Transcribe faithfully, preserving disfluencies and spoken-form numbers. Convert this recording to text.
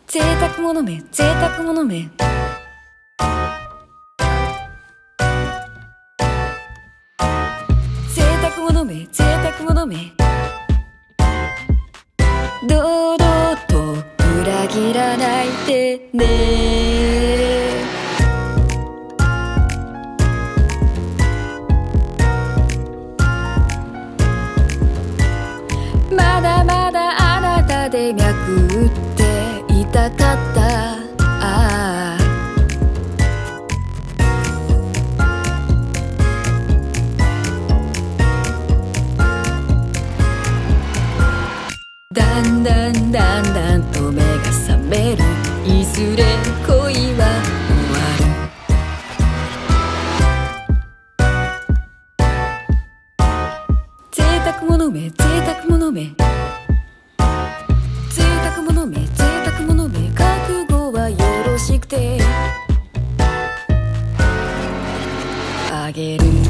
贅沢者め贅沢者め贅沢者め贅沢者め堂々と裏切らないでね。まだまだあなたで脈打っていたかった。ああだんだんだんだんと目が覚める。いずれ恋は終わる。贅沢者め贅沢者め贅沢者め贅沢者め覚悟はよろしくてあげる